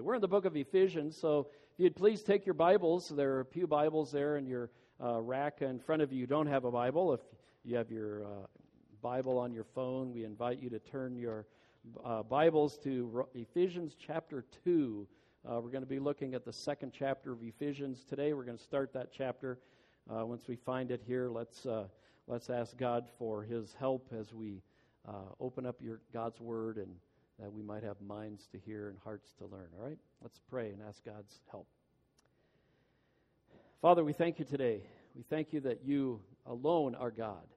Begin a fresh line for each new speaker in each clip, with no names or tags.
We're in the book of Ephesians, so if you'd please take your Bibles. There are a few Bibles there in your rack in front of you. You don't have a Bible. If you have your Bible on your phone, we invite you to turn your Bibles to Ephesians chapter 2. We're going to be looking at the second chapter of Ephesians today. We're going to start that chapter. Once we find it here, let's ask God for His help as we open up God's Word, and that we might have minds to hear and hearts to learn. All right? Let's pray and ask God's help. Father, we thank you today. We thank you that you alone are God.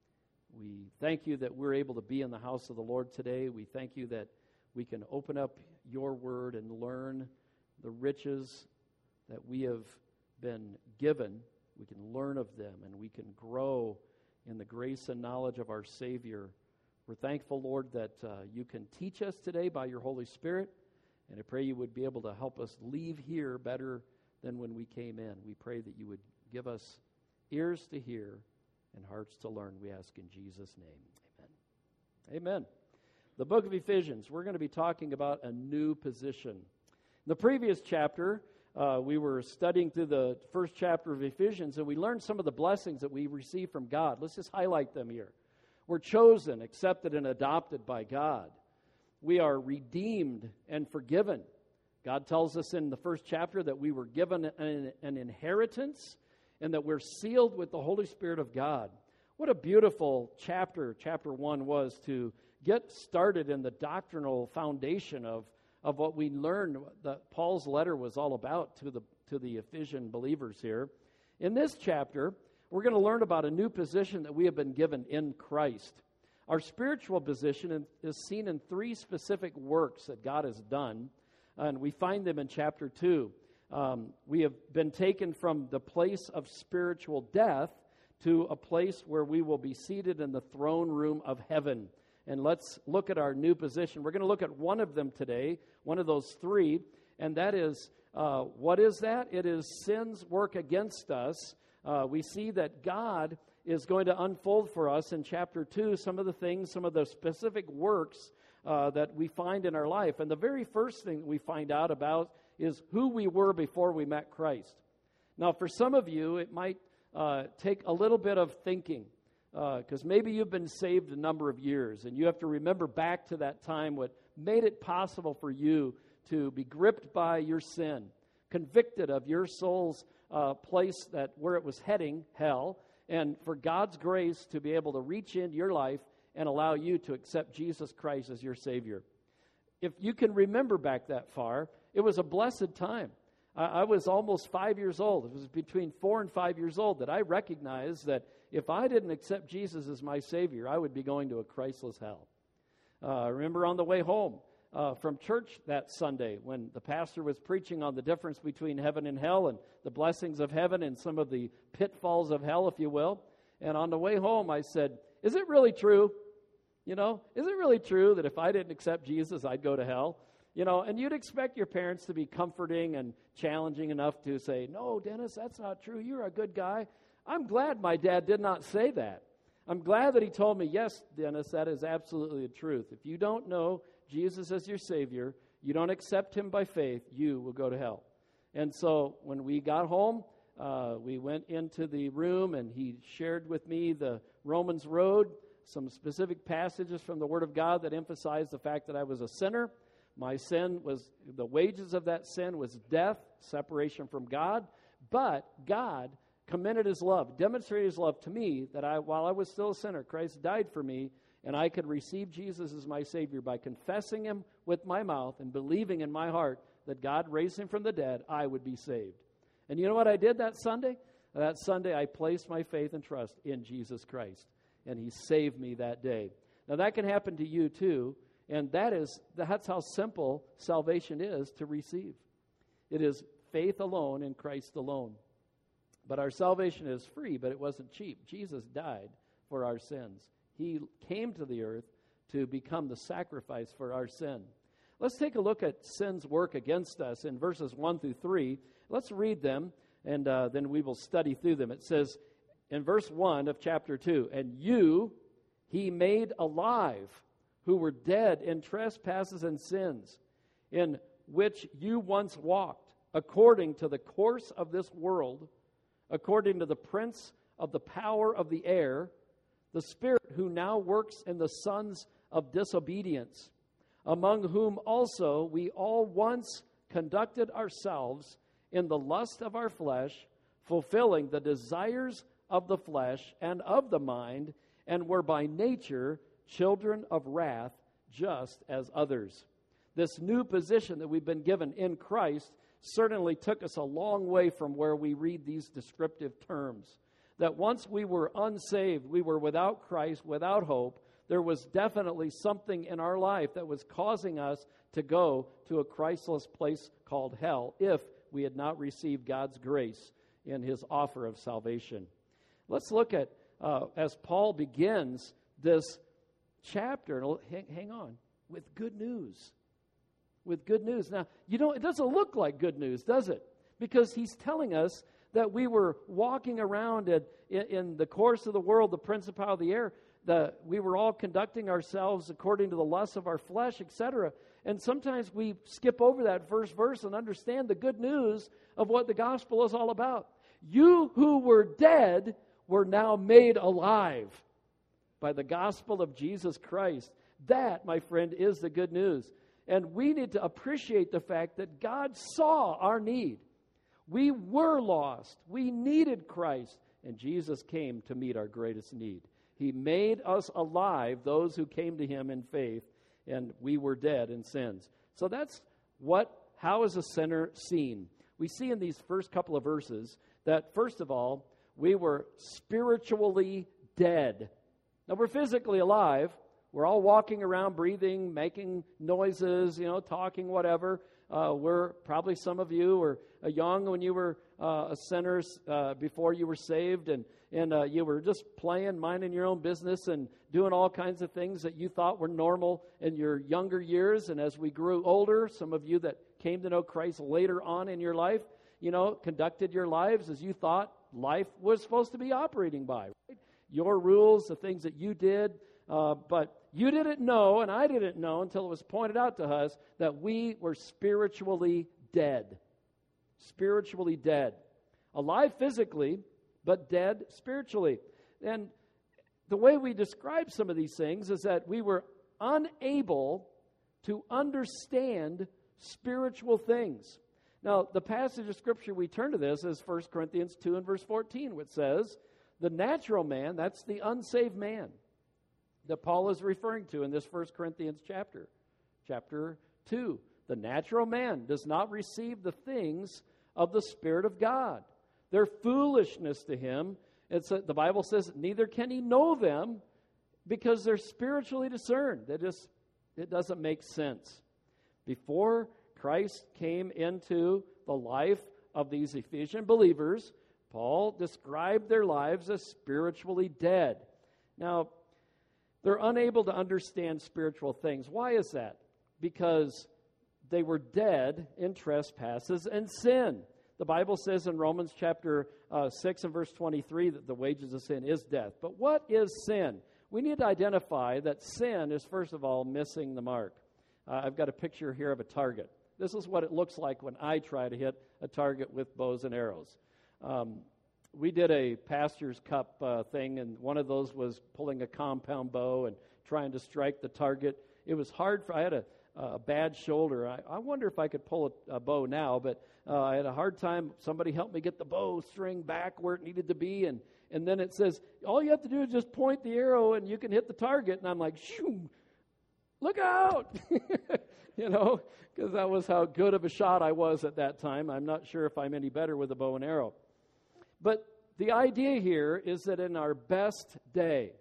We thank you that we're able to be in the house of the Lord today. We thank you that we can open up your Word and learn the riches that we have been given. We can learn of them, and we can grow in the grace and knowledge of our Savior. We're thankful, Lord, that you can teach us today by your Holy Spirit, and I pray you would be able to help us leave here better than when we came in. We pray that you would give us ears to hear and hearts to learn, we ask in Jesus' name. Amen. Amen. The book of Ephesians, we're going to be talking about a new position. In the previous chapter, we were studying through the first chapter of Ephesians, and we learned some of the blessings that we receive from God. Let's just highlight them here. We're chosen, accepted, and adopted by God. We are redeemed and forgiven. God tells us in the first chapter that we were given an inheritance and that we're sealed with the Holy Spirit of God. What a beautiful chapter 1 was to get started in the doctrinal foundation of what we learned that Paul's letter was all about to the Ephesian believers here. In this chapter, we're going to learn about a new position that we have been given in Christ. Our spiritual position is seen in 3 specific works that God has done, and we find them in chapter 2. We have been taken from the place of spiritual death to a place where we will be seated in the throne room of heaven. And let's look at our new position. We're going to look at one of them today, one of those 3, and that is, what is that? It is sin's work against us. We see that God is going to unfold for us in chapter 2 some of the specific works that we find in our life. And the very first thing we find out about is who we were before we met Christ. Now, for some of you, it might take a little bit of thinking, because maybe you've been saved a number of years, and you have to remember back to that time what made it possible for you to be gripped by your sin, convicted of your soul's place where it was heading, hell, and for God's grace to be able to reach into your life and allow you to accept Jesus Christ as your Savior. If you can remember back that far, it was a blessed time. I was almost 5 years old. It was between 4 and 5 years old that I recognized that if I didn't accept Jesus as my Savior, I would be going to a Christless hell. I remember on the way home from church that Sunday when the pastor was preaching on the difference between heaven and hell and the blessings of heaven and some of the pitfalls of hell, if you will. And on the way home, I said, is it really true? Is it really true that if I didn't accept Jesus, I'd go to hell? And you'd expect your parents to be comforting and challenging enough to say, no, Dennis, that's not true. You're a good guy. I'm glad my dad did not say that. I'm glad that he told me, yes, Dennis, that is absolutely the truth. If you don't know Jesus as your Savior, you don't accept Him by faith, you will go to hell. And so when we got home, we went into the room and he shared with me the Romans Road, some specific passages from the Word of God that emphasized the fact that I was a sinner. My sin was, the wages of that sin was death, separation from God. But God commended His love, demonstrated His love to me that while I was still a sinner, Christ died for me, and I could receive Jesus as my Savior by confessing Him with my mouth and believing in my heart that God raised Him from the dead, I would be saved. And you know what I did that Sunday? That Sunday I placed my faith and trust in Jesus Christ, and He saved me that day. Now that can happen to you too, and that's how simple salvation is to receive. It is faith alone in Christ alone. But our salvation is free, but it wasn't cheap. Jesus died for our sins. He came to the earth to become the sacrifice for our sin. Let's take a look at sin's work against us in verses 1 through 3. Let's read them, and then we will study through them. It says in verse 1 of chapter 2, and you He made alive who were dead in trespasses and sins, in which you once walked, according to the course of this world, according to the prince of the power of the air, the spirit who now works in the sons of disobedience, among whom also we all once conducted ourselves in the lust of our flesh, fulfilling the desires of the flesh and of the mind, and were by nature children of wrath, just as others. This new position that we've been given in Christ certainly took us a long way from where we read these descriptive terms. That once we were unsaved, we were without Christ, without hope, there was definitely something in our life that was causing us to go to a Christless place called hell if we had not received God's grace in his offer of salvation. Let's look at, as Paul begins this chapter, hang on, with good news. With good news. Now, it doesn't look like good news, does it? Because he's telling us that we were walking around in the course of the world, the principality of the air, we were all conducting ourselves according to the lusts of our flesh, etc. And sometimes we skip over that first verse and understand the good news of what the gospel is all about. You who were dead were now made alive by the gospel of Jesus Christ. That, my friend, is the good news. And we need to appreciate the fact that God saw our need. We were lost. We needed Christ. And Jesus came to meet our greatest need. He made us alive, those who came to him in faith, and we were dead in sins. So that's how is a sinner seen? We see in these first couple of verses that, first of all, we were spiritually dead. Now, we're physically alive. We're all walking around, breathing, making noises, talking, whatever. We're probably some of you were young when you were a sinner before you were saved, and you were just playing, minding your own business and doing all kinds of things that you thought were normal in your younger years. And as we grew older, some of you that came to know Christ later on in your life, conducted your lives as you thought life was supposed to be operating by. Right? Your rules, the things that you did, but you didn't know, and I didn't know until it was pointed out to us that we were spiritually dead. Spiritually dead. Alive physically, but dead spiritually. And the way we describe some of these things is that we were unable to understand spiritual things. Now, the passage of Scripture we turn to this is 1 Corinthians 2 and verse 14, which says, the natural man, that's the unsaved man, that Paul is referring to in this 1 Corinthians chapter 2. The natural man does not receive the things of the Spirit of God. They're foolishness to him. The Bible says, neither can he know them because they're spiritually discerned. It doesn't make sense. Before Christ came into the life of these Ephesian believers, Paul described their lives as spiritually dead. Now, they're unable to understand spiritual things. Why is that? Because they were dead in trespasses and sin. The Bible says in Romans chapter 6 and verse 23 that the wages of sin is death. But what is sin? We need to identify that sin is, first of all, missing the mark. I've got a picture here of a target. This is what it looks like when I try to hit a target with bows and arrows. We did a pastor's cup thing, and one of those was pulling a compound bow and trying to strike the target. It was hard. I had a bad shoulder. I wonder if I could pull a bow now, but I had a hard time. Somebody helped me get the bow string back where it needed to be, and then it says, all you have to do is just point the arrow and you can hit the target. And I'm like, shoo, look out! Because that was how good of a shot I was at that time. I'm not sure if I'm any better with a bow and arrow. But the idea here is that in our best day,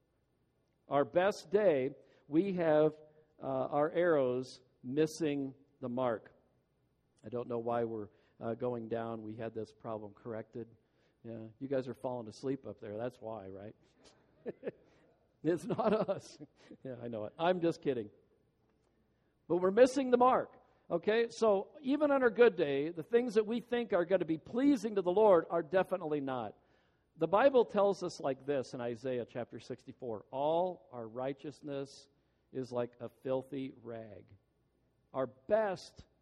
we have our arrows missing the mark. I don't know why we're going down. We had this problem corrected. Yeah, you guys are falling asleep up there. That's why, right? It's not us. Yeah, I know it. I'm just kidding. But we're missing the mark. Okay, so even on our good day, the things that we think are going to be pleasing to the Lord are definitely not. The Bible tells us like this in Isaiah chapter 64, all our righteousness is like a filthy rag. Our best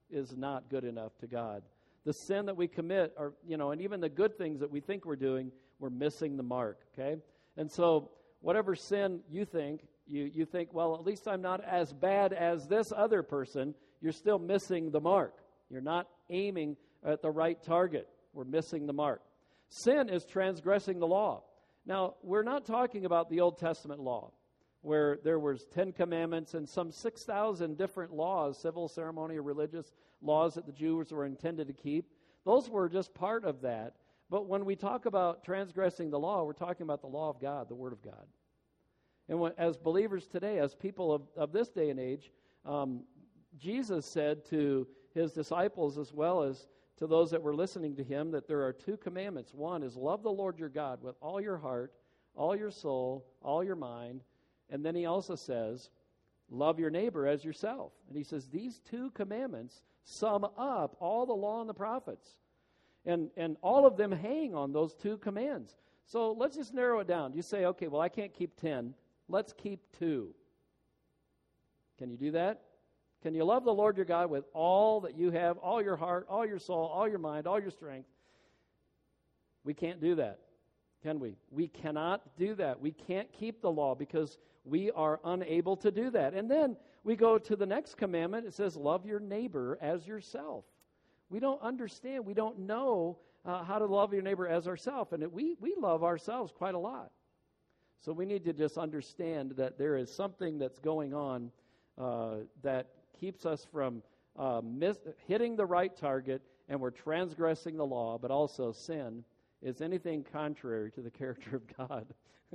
is not good enough to God. The sin that we commit, and even the good things that we think we're doing, we're missing the mark, okay? And so whatever sin you think, you think, well, at least I'm not as bad as this other person, you're still missing the mark. You're not aiming at the right target. We're missing the mark. Sin is transgressing the law. Now, we're not talking about the Old Testament law, where there was 10 commandments and some 6,000 different laws, civil, ceremonial, religious laws that the Jews were intended to keep. Those were just part of that. But when we talk about transgressing the law, we're talking about the law of God, the Word of God. And as believers today, as people of this day and age, Jesus said to his disciples as well as to those that were listening to him that there are 2 commandments. One is love the Lord your God with all your heart, all your soul, all your mind. And then he also says, love your neighbor as yourself. And he says these 2 commandments sum up all the law and the prophets. And all of them hang on those 2 commands. So let's just narrow it down. You say, okay, well, I can't keep 10. Let's keep 2. Can you do that? Can you love the Lord your God with all that you have, all your heart, all your soul, all your mind, all your strength? We can't do that, can we? We cannot do that. We can't keep the law because we are unable to do that. And then we go to the next commandment. It says, love your neighbor as yourself. We don't understand. We don't know how to love your neighbor as ourselves. And we love ourselves quite a lot. So we need to just understand that there is something that's going on that keeps us from hitting the right target, and we're transgressing the law, but also sin is anything contrary to the character of God.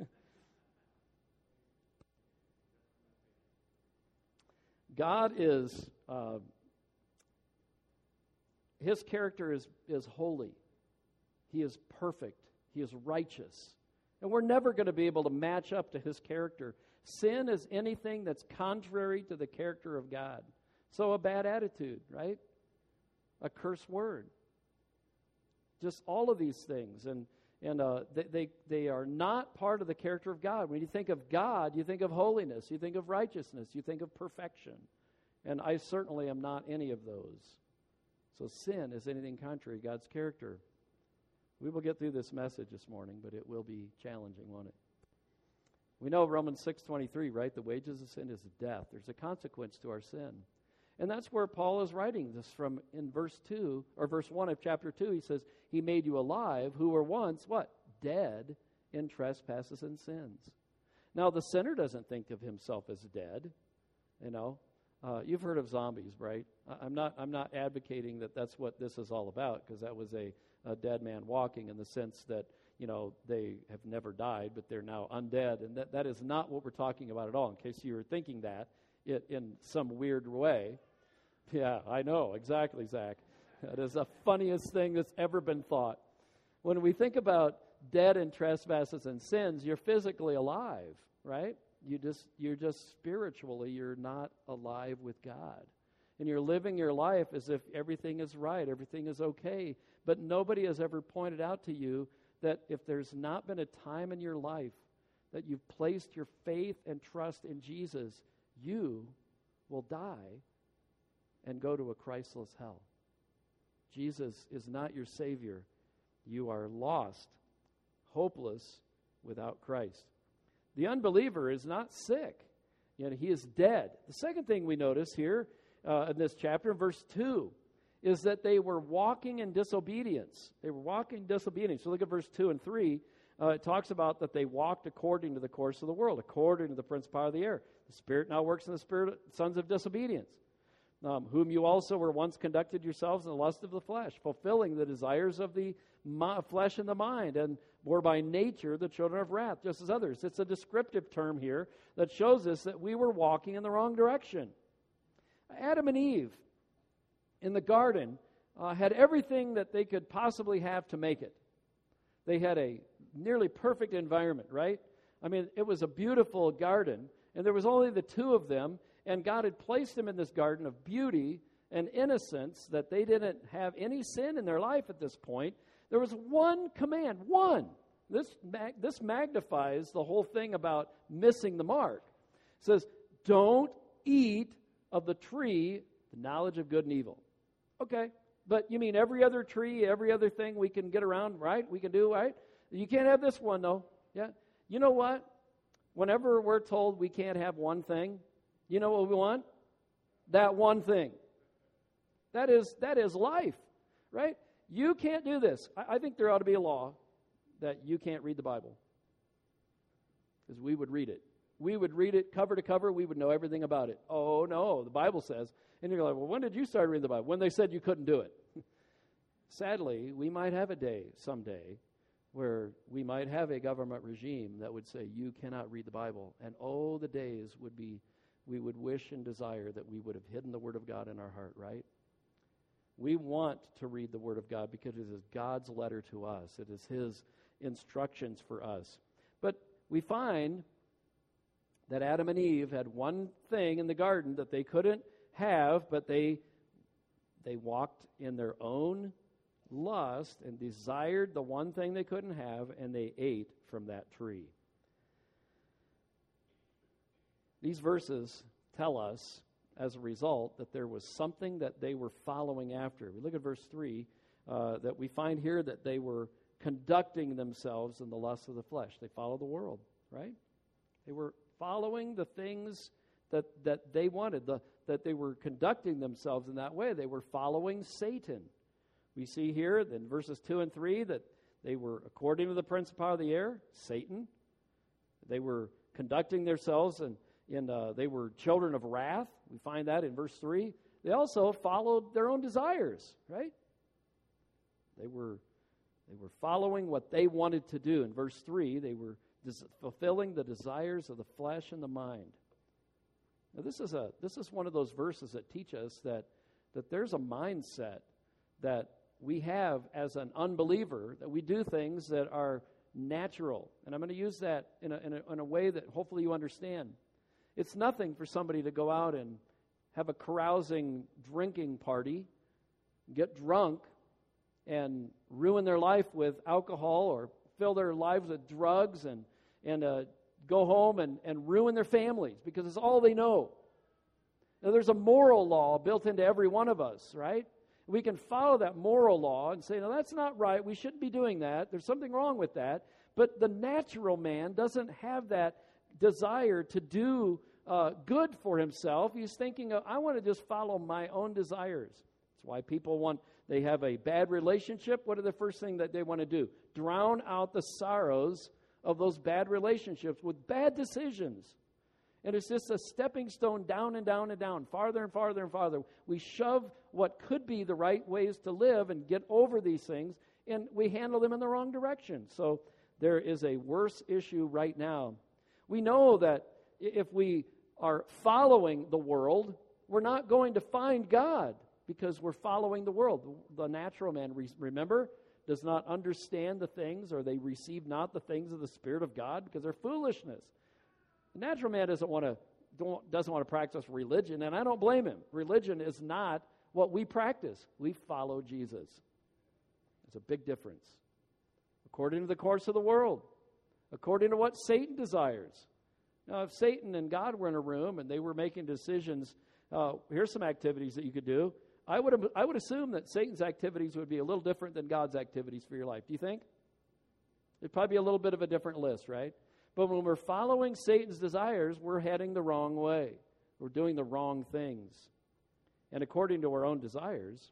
God is, his character is holy. He is perfect. He is righteous. And we're never going to be able to match up to his character. Sin is anything that's contrary to the character of God. So a bad attitude, right? A curse word. Just all of these things. And they are not part of the character of God. When you think of God, you think of holiness. You think of righteousness. You think of perfection. And I certainly am not any of those. So sin is anything contrary to God's character. We will get through this message this morning, but it will be challenging, won't it? We know Romans 6:23, right? The wages of sin is death. There's a consequence to our sin. And that's where Paul is writing this from in verse 1 of chapter 2. He says, he made you alive who were once, what? Dead in trespasses and sins. Now, the sinner doesn't think of himself as dead. You know, you've heard of zombies, right? I'm not advocating that that's what this is all about, because that was a dead man walking in the sense that, you know, they have never died, but they're now undead. And that is not what we're talking about at all, in case you were thinking that in some weird way. Yeah, I know, exactly, Zach. That is the funniest thing that's ever been thought. When we think about dead in trespasses and sins, you're physically alive, right? You're just spiritually, you're not alive with God. And you're living your life as if everything is right, everything is okay. But nobody has ever pointed out to you that if there's not been a time in your life that you've placed your faith and trust in Jesus, you will die and go to a Christless hell. Jesus is not your Savior. You are lost, hopeless without Christ. The unbeliever is not sick, yet he is dead. The second thing we notice here in this chapter, in verse 2, is that they were walking in disobedience. They were walking in disobedience. So look at verse 2 and 3. It talks about that they walked according to the course of the world, according to the principality of the air. The Spirit now works in the spirit of sons of disobedience, whom you also were once conducted yourselves in the lust of the flesh, fulfilling the desires of the flesh and the mind, and were by nature the children of wrath, just as others. It's a descriptive term here that shows us that we were walking in the wrong direction. Adam and Eve in the garden had everything that they could possibly have to make it. They had a nearly perfect environment, right? I mean, it was a beautiful garden, and there was only the two of them, and God had placed them in this garden of beauty and innocence, that they didn't have any sin in their life at this point. There was one command, one. This magnifies the whole thing about missing the mark. It says, don't eat of the tree, the knowledge of good and evil. Okay, but you mean every other tree, every other thing we can get around, right? We can do, right? You can't have this one, though. Yeah. You know what? Whenever we're told we can't have one thing, you know what we want? That one thing. That is life, right? You can't do this. I think there ought to be a law that you can't read the Bible. Because we would read it. We would read it cover to cover. We would know everything about it. Oh, no, the Bible says. And you're like, well, when did you start reading the Bible? When they said you couldn't do it. Sadly, we might have a day someday where we might have a government regime that would say you cannot read the Bible. And oh, the days would be, we would wish and desire that we would have hidden the Word of God in our heart, right? We want to read the Word of God because it is God's letter to us. It is His instructions for us. But we find that Adam and Eve had one thing in the garden that they couldn't have, but they walked in their own lust and desired the one thing they couldn't have, and they ate from that tree. These verses tell us, as a result, that there was something that they were following after. We look at verse 3, that we find here that they were conducting themselves in the lust of the flesh. They follow the world, right? They were following the things that they wanted, that they were conducting themselves in that way. They were following Satan. We see here in verses 2 and 3 that they were, according to the principality of the air, Satan. They were conducting themselves and they were children of wrath. We find that in verse 3. They also followed their own desires, right? They were following what they wanted to do. In verse 3, they were fulfilling the desires of the flesh and the mind. Now, this is one of those verses that teach us that there's a mindset that we have as an unbeliever, that we do things that are natural. And I'm going to use that in a way that hopefully you understand. It's nothing for somebody to go out and have a carousing drinking party, get drunk, and ruin their life with alcohol or fill their lives with drugs and go home and ruin their families because it's all they know. Now, there's a moral law built into every one of us, right? We can follow that moral law and say, no, that's not right. We shouldn't be doing that. There's something wrong with that. But the natural man doesn't have that desire to do good for himself. He's thinking, I want to just follow my own desires. That's why people they have a bad relationship. What are the first thing that they want to do? Drown out the sorrows of those bad relationships with bad decisions. And it's just a stepping stone down and down and down, farther and farther and farther. We shove what could be the right ways to live and get over these things, and we handle them in the wrong direction. So there is a worse issue right now. We know that if we are following the world, we're not going to find God because we're following the world. The natural man, remember, does not understand the things, or they receive not the things of the Spirit of God because they're foolishness. The natural man doesn't want to practice religion, and I don't blame him. Religion is not what we practice. We follow Jesus. There's a big difference. According to the course of the world, according to what Satan desires. Now, if Satan and God were in a room and they were making decisions, here's some activities that you could do, I would assume that Satan's activities would be a little different than God's activities for your life. Do you think? It'd probably be a little bit of a different list, right? But when we're following Satan's desires, we're heading the wrong way. We're doing the wrong things. And according to our own desires,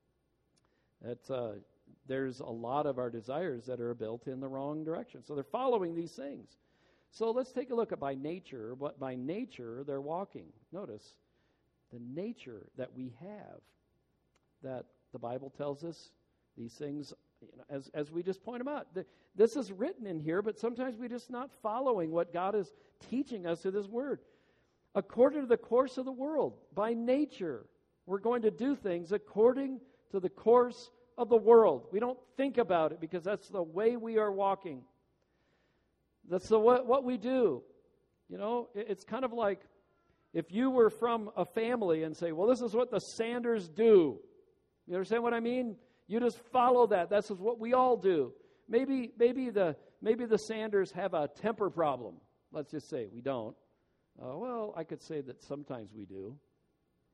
there's a lot of our desires that are built in the wrong direction. So they're following these things. So let's take a look at by nature, what by nature they're walking. Notice the nature that we have, that the Bible tells us these things, as we just point them out. This is written in here, but sometimes we're just not following what God is teaching us in His Word. According to the course of the world, by nature, we're going to do things according to the course of the world. We don't think about it because that's the way we are walking. That's what we do. You know, it's kind of like if you were from a family and say, well, this is what the Sanders do. You understand what I mean? You just follow that. That's what we all do. Maybe the Sanders have a temper problem. Let's just say we don't. Well, I could say that sometimes we do.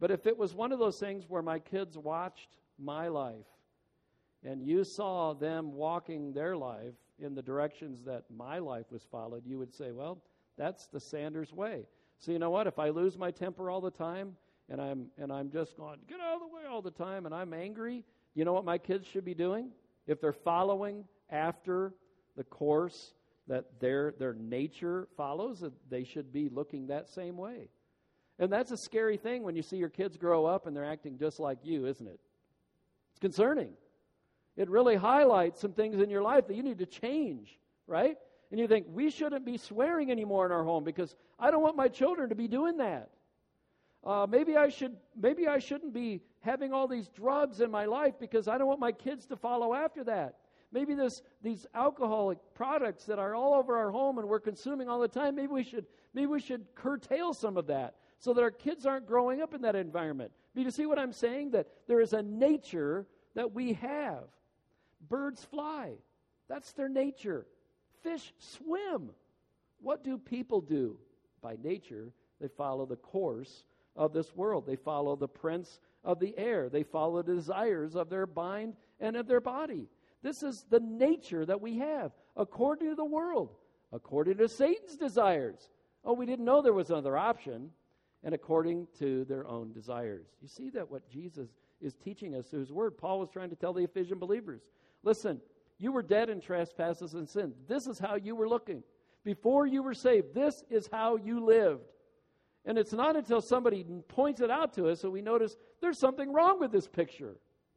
But if it was one of those things where my kids watched my life and you saw them walking their life in the directions that my life was followed, you would say, well, that's the Sanders way. So you know what? If I lose my temper all the time and I'm just going, get out of the way all the time, and I'm angry, you know what my kids should be doing? If they're following after the course that their nature follows, they should be looking that same way. And that's a scary thing when you see your kids grow up and they're acting just like you, isn't it? It's concerning. It really highlights some things in your life that you need to change, right? And you think, we shouldn't be swearing anymore in our home because I don't want my children to be doing that. Maybe I shouldn't be having all these drugs in my life because I don't want my kids to follow after that. Maybe these alcoholic products that are all over our home and we're consuming all the time, maybe we should curtail some of that so that our kids aren't growing up in that environment. Do you see what I'm saying? That there is a nature that we have. Birds fly. That's their nature. Fish swim. What do people do? By nature, they follow the course of this world. They follow the prince of the air. They follow the desires of their mind and of their body. This is the nature that we have, according to the world, according to Satan's desires. Oh, we didn't know there was another option. And according to their own desires. You see that what Jesus is teaching us through his word. Paul was trying to tell the Ephesian believers, listen, you were dead in trespasses and sin. This is how you were looking. Before you were saved, this is how you lived. And it's not until somebody points it out to us that we notice there's something wrong with this picture.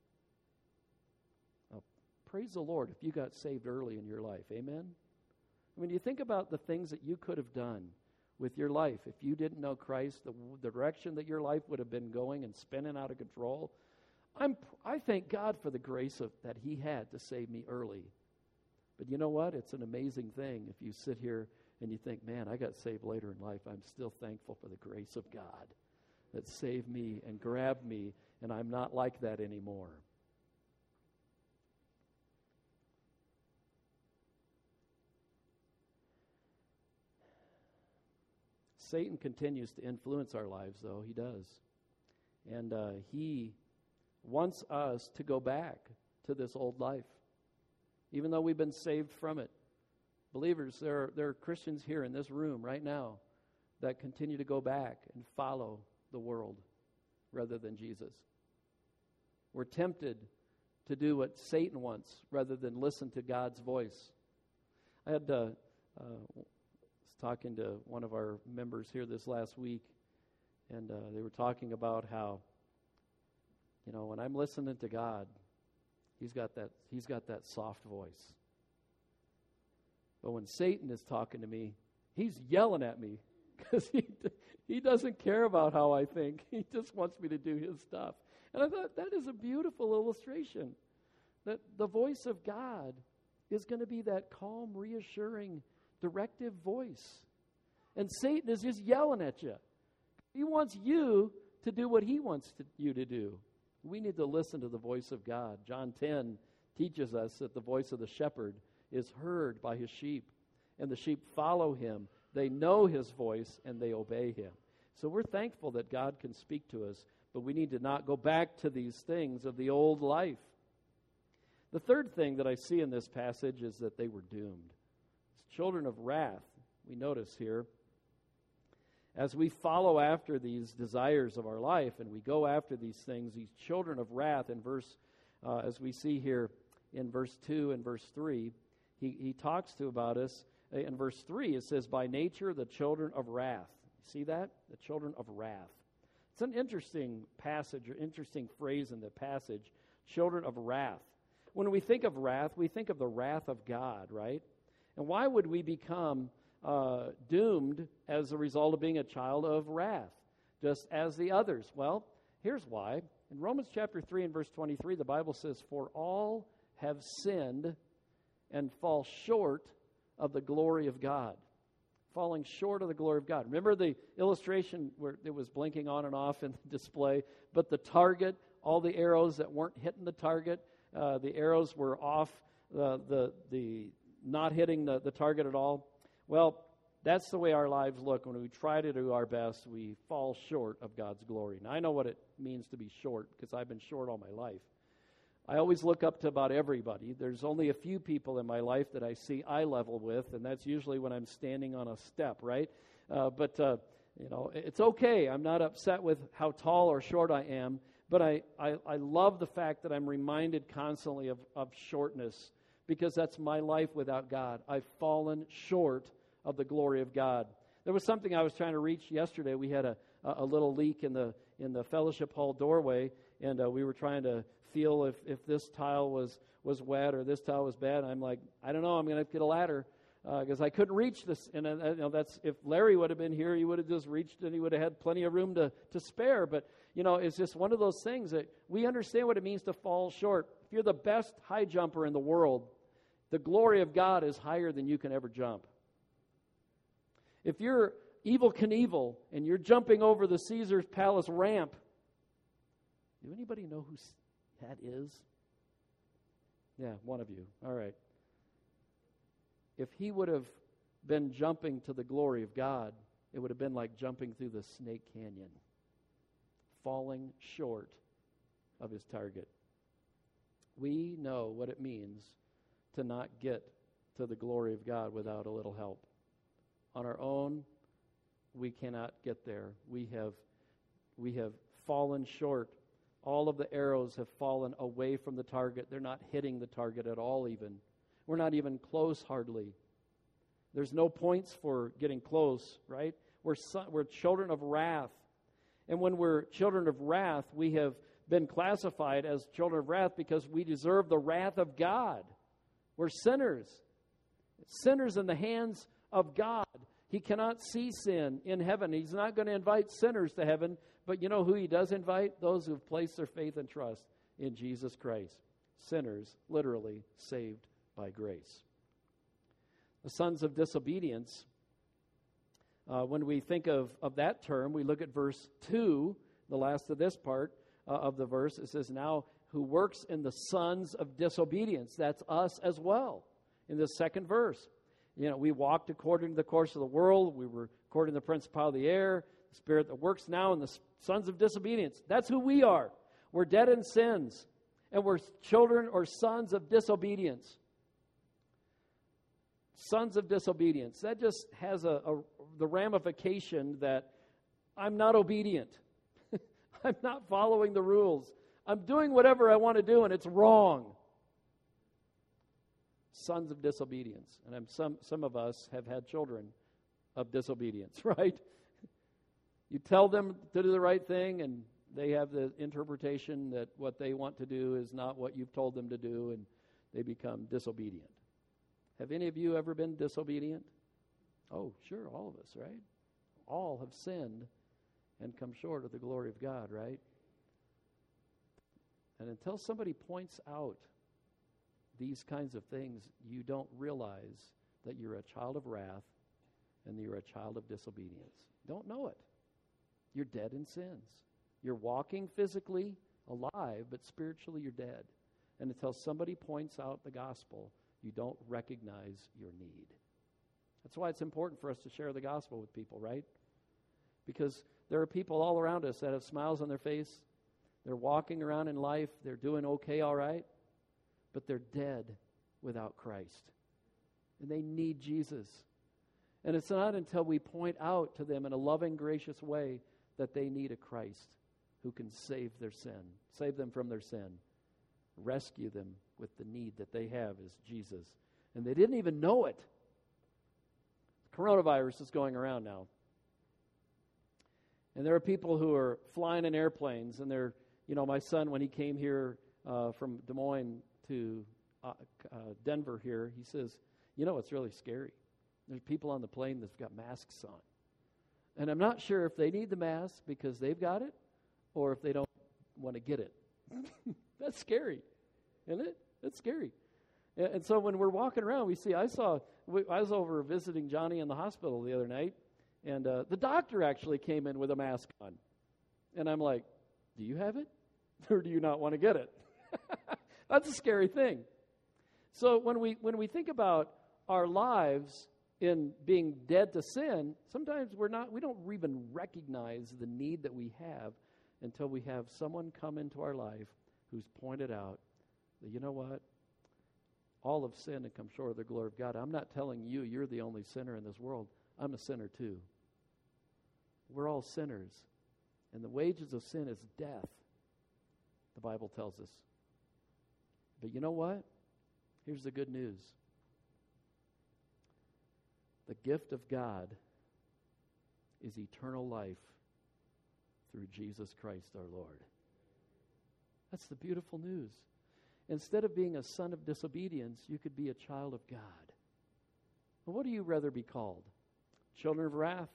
Now, praise the Lord if you got saved early in your life. Amen? When you think about the things that you could have done with your life, if you didn't know Christ, the direction that your life would have been going and spinning out of control, I thank God for the grace that he had to save me early. But you know what? It's an amazing thing if you sit here and you think, man, I got saved later in life. I'm still thankful for the grace of God that saved me and grabbed me, and I'm not like that anymore. Satan continues to influence our lives, though. He does. And he wants us to go back to this old life, even though we've been saved from it. Believers, there are Christians here in this room right now that continue to go back and follow the world rather than Jesus. We're tempted to do what Satan wants rather than listen to God's voice. I had talking to one of our members here this last week, and they were talking about how, when I'm listening to God, he's got that soft voice. But when Satan is talking to me, he's yelling at me because he doesn't care about how I think. He just wants me to do his stuff. And I thought that is a beautiful illustration, that the voice of God is going to be that calm, reassuring, directive voice. And Satan is just yelling at you. He wants you to do what he wants you to do. We need to listen to the voice of God. John 10 teaches us that the voice of the shepherd is heard by his sheep, and the sheep follow him. They know his voice, and they obey him. So we're thankful that God can speak to us, but we need to not go back to these things of the old life. The third thing that I see in this passage is that they were doomed. As children of wrath, we notice here, as we follow after these desires of our life and we go after these things, these children of wrath, as we see here in verse 2 and verse 3, he talks about us. In verse 3, it says, by nature, the children of wrath. See that? The children of wrath. It's an interesting passage, or interesting phrase in the passage, children of wrath. When we think of wrath, we think of the wrath of God, right? And why would we become doomed as a result of being a child of wrath, just as the others? Well, here's why. In Romans chapter 3 and verse 23, the Bible says, for all have sinned and fall short of the glory of God. Falling short of the glory of God. Remember the illustration where it was blinking on and off in the display, but the target, all the arrows that weren't hitting the target, the arrows were off, the not hitting the target at all. Well, That's the way our lives look. When we try to do our best, we fall short of God's glory. Now, I know what it means to be short because I've been short all my life. I always look up to about everybody. There's only a few people in my life that I see eye level with, and that's usually when I'm standing on a step, right? But it's okay. I'm not upset with how tall or short I am, but I love the fact that I'm reminded constantly of shortness, because that's my life without God. I've fallen short of the glory of God. There was something I was trying to reach yesterday. We had a little leak in the fellowship hall doorway, and we were trying to feel if this tile was wet or this tile was bad. And I'm like, I don't know. I'm going to have to get a ladder because I couldn't reach this. And that's, if Larry would have been here, he would have just reached and he would have had plenty of room to spare. But it's just one of those things that we understand what it means to fall short. If you're the best high jumper in the world, the glory of God is higher than you can ever jump. If you're Evel Knievel and you're jumping over the Caesar's Palace ramp, do anybody know who that is? Yeah, one of you. All right. If he would have been jumping to the glory of God, it would have been like jumping through the Snake Canyon, falling short of his target. We know what it means to not get to the glory of God without a little help. On our own, we cannot get there. We have fallen short. All of the arrows have fallen away from the target. They're not hitting the target at all even. We're not even close hardly. There's no points for getting close, right? We're children of wrath. And when we're children of wrath, we have been classified as children of wrath because we deserve the wrath of God. We're sinners. Sinners in the hands of God. He cannot see sin in heaven. He's not going to invite sinners to heaven. But you know who he does invite? Those who have placed their faith and trust in Jesus Christ. Sinners, literally, saved by grace. The sons of disobedience, when we think of that term, we look at verse 2, the last of this part of the verse. It says, now who works in the sons of disobedience. That's us as well in the second verse. We walked according to the course of the world. We were according to the principality of the air, the spirit that works now in the sons of disobedience. That's who we are. We're dead in sins, and we're children or sons of disobedience. Sons of disobedience. That just has the ramification that I'm not obedient. I'm not following the rules. I'm doing whatever I want to do, and it's wrong. Sons of disobedience. And some of us have had children of disobedience, right? You tell them to do the right thing, and they have the interpretation that what they want to do is not what you've told them to do, and they become disobedient. Have any of you ever been disobedient? Oh, sure, all of us, right? All have sinned and come short of the glory of God, right? And until somebody points out these kinds of things, you don't realize that you're a child of wrath and that you're a child of disobedience. Don't know it. You're dead in sins. You're walking physically alive, but spiritually you're dead. And until somebody points out the gospel, you don't recognize your need. That's why it's important for us to share the gospel with people, right? Because there are people all around us that have smiles on their face. They're walking around in life. They're doing okay, all right. But they're dead without Christ. And they need Jesus. And it's not until we point out to them in a loving, gracious way that they need a Christ who can save their sin, save them from their sin, rescue them with the need that they have is Jesus. And they didn't even know it. Coronavirus is going around now. And there are people who are flying in airplanes, and they're, my son, when he came here from Des Moines to Denver here, he says, it's really scary. There's people on the plane that've got masks on. And I'm not sure if they need the mask because they've got it or if they don't want to get it. That's scary, isn't it? That's scary. And so when we're walking around, we see, I was over visiting Johnny in the hospital the other night, and the doctor actually came in with a mask on. And I'm like, do you have it? Or do you not want to get it? That's a scary thing. So when we think about our lives, in being dead to sin, sometimes we don't even recognize the need that we have until we have someone come into our life who's pointed out that, you know what? All have sinned and come short of the glory of God. I'm not telling you you're the only sinner in this world. I'm a sinner too. We're all sinners. And the wages of sin is death, the Bible tells us. But you know what? Here's the good news. The gift of God is eternal life through Jesus Christ our Lord. That's the beautiful news. Instead of being a son of disobedience, you could be a child of God. Well, what do you rather be called? Children of wrath?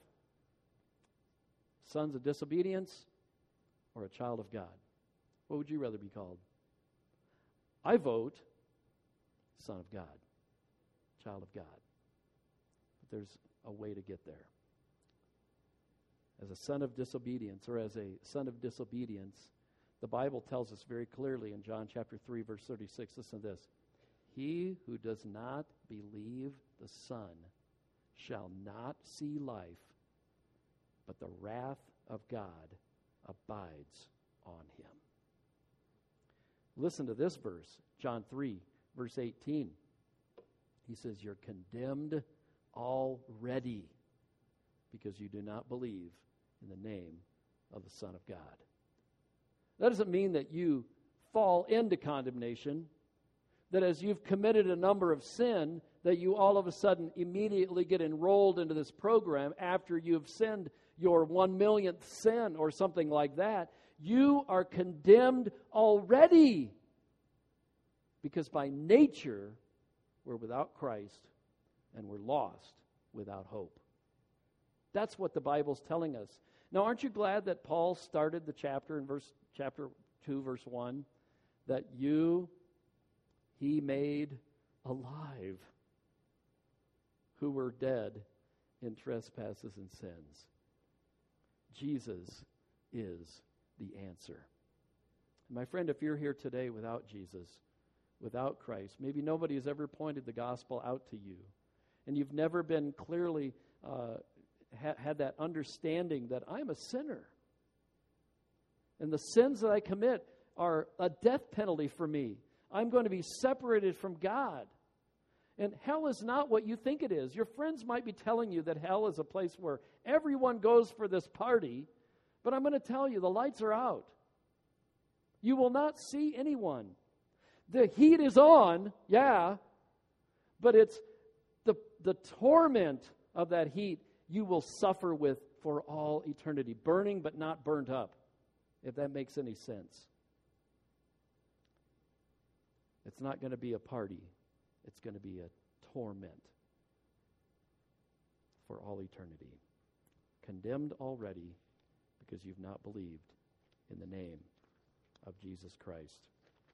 Sons of disobedience? Or a child of God? What would you rather be called? I vote son of God, child of God. But there's a way to get there. As a son of disobedience, or as a son of disobedience, the Bible tells us very clearly in John chapter 3, verse 36, listen to this. He who does not believe the Son shall not see life, but the wrath of God abides on him. Listen to this verse, John 3, verse 18. He says, you're condemned already because you do not believe in the name of the Son of God. That doesn't mean that you fall into condemnation, that as you've committed a number of sin, that you all of a sudden immediately get enrolled into this program after you've sinned your 1,000,000th sin or something like that. You are condemned already because by nature we're without Christ and we're lost without hope. That's what the Bible's telling us. Now, aren't you glad that Paul started the chapter in chapter 2, verse 1, that he made alive who were dead in trespasses and sins. Jesus is the answer. My friend, if you're here today without Jesus, without Christ, maybe nobody has ever pointed the gospel out to you, and you've never been clearly had that understanding that I'm a sinner. And the sins that I commit are a death penalty for me. I'm going to be separated from God. And hell is not what you think it is. Your friends might be telling you that hell is a place where everyone goes for this party, but I'm going to tell you, the lights are out. You will not see anyone. The heat is on, yeah, but it's the torment of that heat you will suffer with for all eternity. Burning but not burnt up, if that makes any sense. It's not going to be a party. It's going to be a torment for all eternity. Condemned already because you've not believed in the name of Jesus Christ.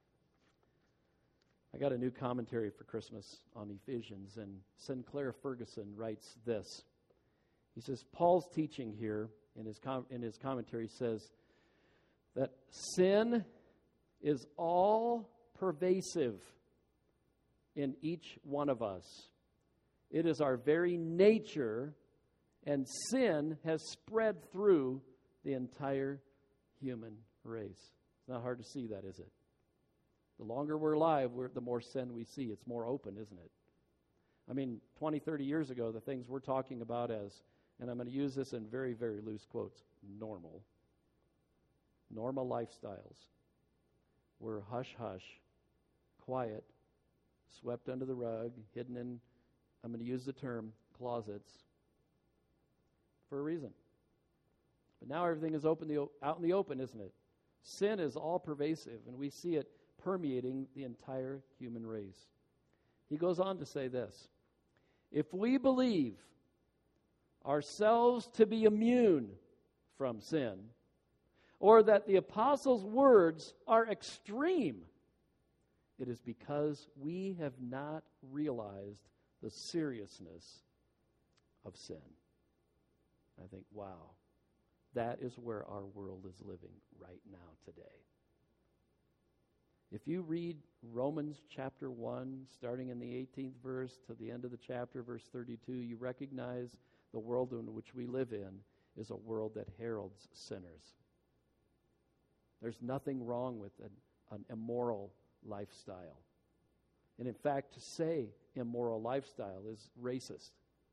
I got a new commentary for Christmas on Ephesians, and Sinclair Ferguson writes this. He says, Paul's teaching here in his commentary says that sin is all pervasive in each one of us. It is our very nature, and sin has spread through the entire human race. It's not hard to see that, is it? The longer we're alive, the more sin we see. It's more open, isn't it? I mean, 20, 30 years ago, the things we're talking about as, and I'm going to use this in very, very loose quotes, normal lifestyles were hush-hush, quiet, swept under the rug, hidden in, I'm going to use the term, closets, for a reason. But now everything is out in the open, isn't it? Sin is all pervasive, and we see it permeating the entire human race. He goes on to say this: if we believe ourselves to be immune from sin, or that the apostles' words are extreme, it is because we have not realized the seriousness of sin. I think, wow, that is where our world is living right now today. If you read Romans chapter 1, starting in the 18th verse to the end of the chapter, verse 32, you recognize the world in which we live in is a world that heralds sinners. There's nothing wrong with an immoral lifestyle. And in fact, to say immoral lifestyle is racist.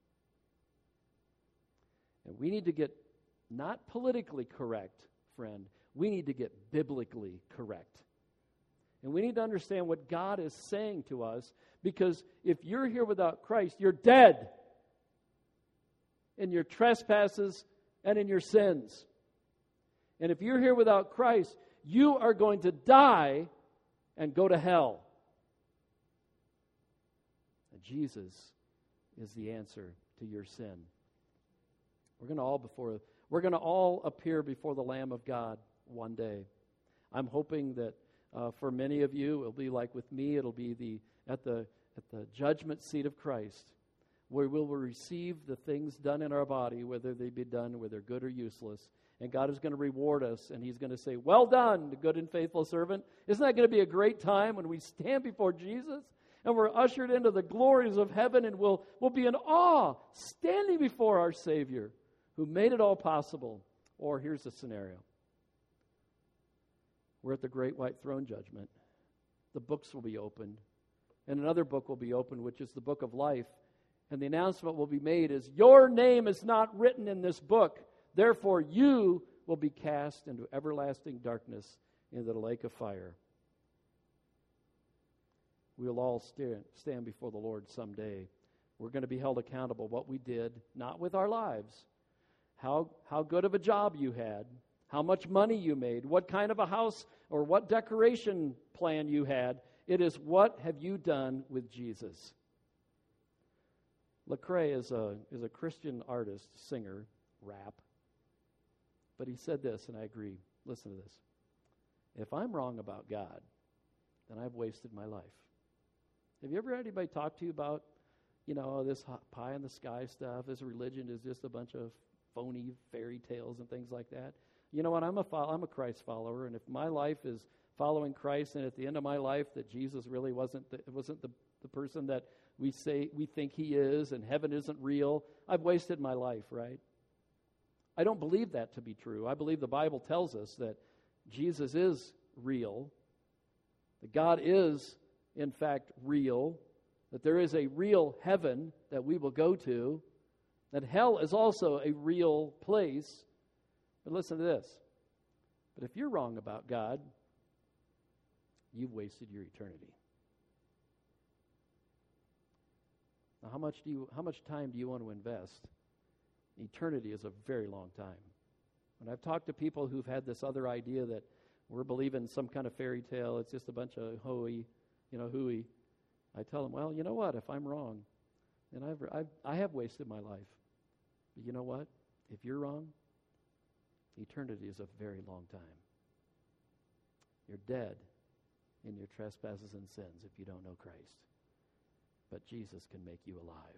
And we need to get not politically correct, friend. We need to get biblically correct. And we need to understand what God is saying to us, because if you're here without Christ, you're dead in your trespasses and in your sins. And if you're here without Christ, you are going to die and go to hell. And Jesus is the answer to your sin. We're going to all appear before the Lamb of God one day. I'm hoping that for many of you, it'll be like with me. It'll be at the judgment seat of Christ, where we will receive the things done in our body, whether they be done, whether good or useless. And God is going to reward us, and He's going to say, "Well done, good and faithful servant." Isn't that going to be a great time when we stand before Jesus and we're ushered into the glories of heaven, and we'll be in awe standing before our Savior who made it all possible? Or here's the scenario. We're at the great white throne judgment. The books will be opened, and another book will be opened, which is the book of life. And the announcement will be made is, "Your name is not written in this book. Therefore, you will be cast into everlasting darkness, into the lake of fire." We will all stand before the Lord someday. We're going to be held accountable what we did, not with our lives, how good of a job you had, how much money you made, what kind of a house or what decoration plan you had. It is, what have you done with Jesus? Lecrae is a Christian artist, singer, rap. But he said this, and I agree. Listen to this. If I'm wrong about God, then I've wasted my life. Have you ever had anybody talk to you about, this pie in the sky stuff, this religion is just a bunch of phony fairy tales and things like that? You know what? I'm a Christ follower, and if my life is following Christ, and at the end of my life that Jesus really wasn't the person that we think He is, and heaven isn't real, I've wasted my life, right? I don't believe that to be true. I believe the Bible tells us that Jesus is real, that God is, in fact, real, that there is a real heaven that we will go to, that hell is also a real place. But listen to this. But if you're wrong about God, you've wasted your eternity. Now, how much time do you want to invest? Eternity is a very long time. When I've talked to people who've had this other idea that we're believing some kind of fairy tale, it's just a bunch of hooey, I tell them, well, you know what? If I'm wrong, then I have wasted my life. But you know what? If you're wrong, eternity is a very long time. You're dead in your trespasses and sins if you don't know Christ. But Jesus can make you alive.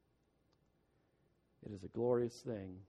It is a glorious thing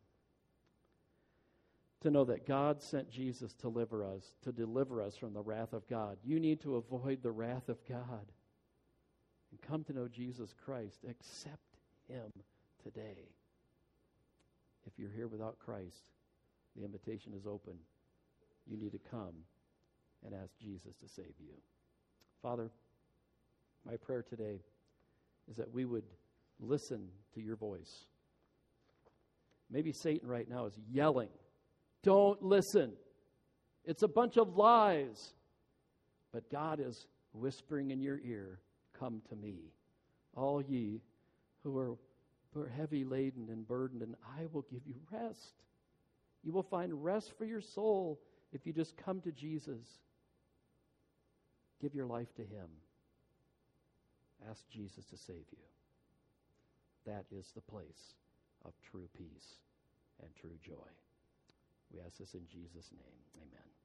to know that God sent Jesus to deliver us from the wrath of God. You need to avoid the wrath of God and come to know Jesus Christ. Accept Him today. If you're here without Christ, the invitation is open. You need to come and ask Jesus to save you. Father, my prayer today is that we would listen to your voice. Maybe Satan right now is yelling, "Don't listen. It's a bunch of lies." But God is whispering in your ear, "Come to me, all ye who are heavy laden and burdened, and I will give you rest." You will find rest for your soul if you just come to Jesus. Give your life to Him. Ask Jesus to save you. That is the place of true peace and true joy. We ask this in Jesus' name. Amen.